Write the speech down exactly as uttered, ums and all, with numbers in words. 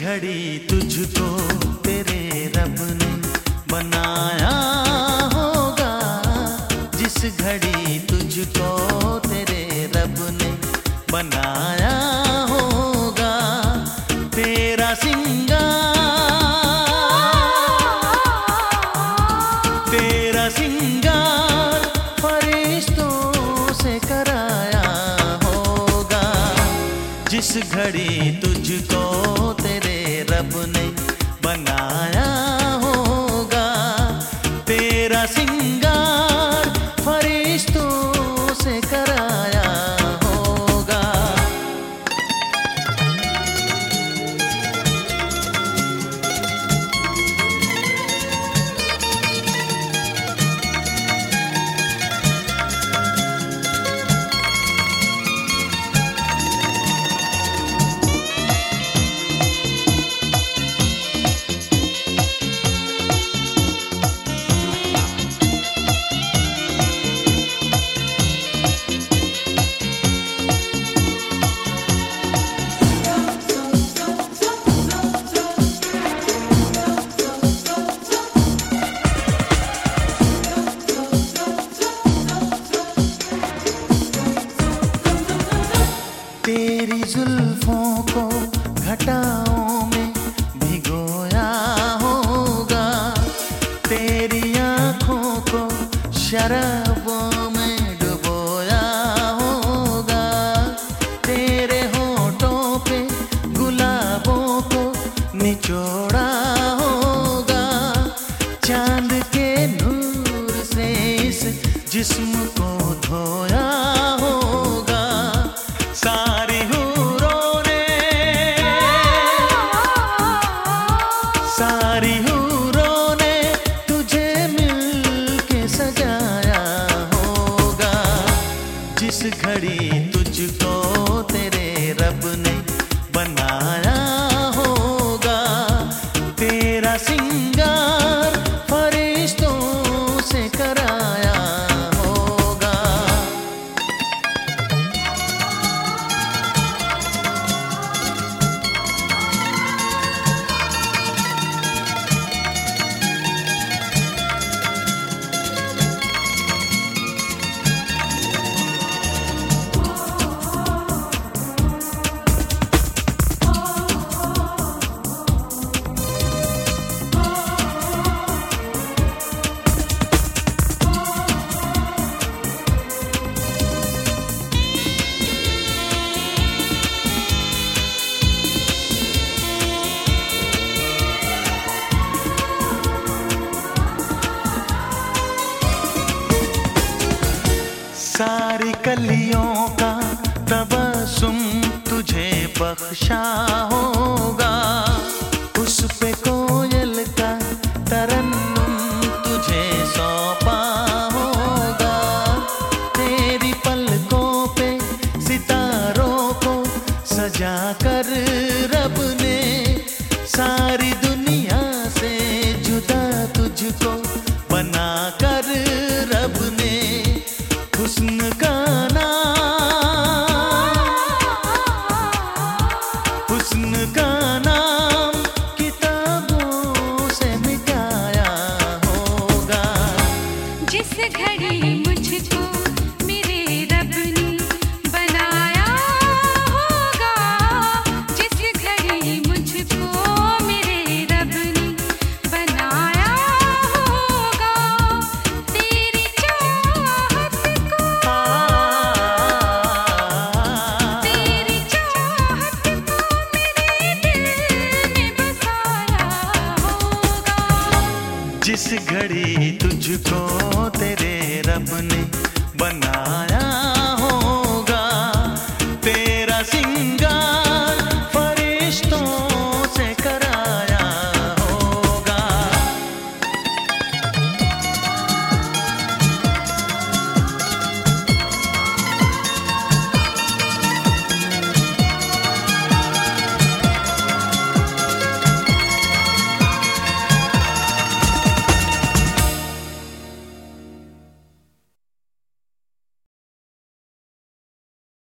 घड़ी तुझको तेरे रब ने बनाया होगा, जिस घड़ी तुझको तेरे रब ने बनाया होगा, तेरा सिंगार तेरा सिंगार फरिश्तों से कराया होगा, जिस घड़ी तुझको तेरे रब ने बनाया होगा, तेरा सिंगार फरिश्तों से कराया होगा। तेरी जुल्फों को घटाओं में भिगोया होगा, तेरी आँखों को शराबों में डुबोया होगा, तेरे होठों पे गुलाबों को निचोड़ा होगा, चांद के नूर से इस जिस्म को धोया होगा, सारी हूरों ने सारी हूरों ने तुझे मिलके सजाया होगा, जिस घड़ी तुझको तेरे रब ने बनाया होगा, तेरा सिंगार फरिश्तों से कराया होगा। सारी कलियों का तबस्सुम तुझे बख्शा होगा, उस पे कोयल का तरन्नुम तुझे सौंपा होगा, तेरी पलकों पे सितारों को सजा कर रब ने सारी दुनिया से जुदा तुझको बना कर रब ने हुस्न का नाम हुस्न का नाम किताबों से मिटाया होगा, जिस घड़ी मुझको मेरे रब ने बनाया होगा, जिस घड़ी मुझको मेरे रब ने बनाया होगा, तेरी चाहत को तेरी चाहत को मेरे दिल में बसाया होगा, जिस घड़ी तुझको तेरे रब ने बनाया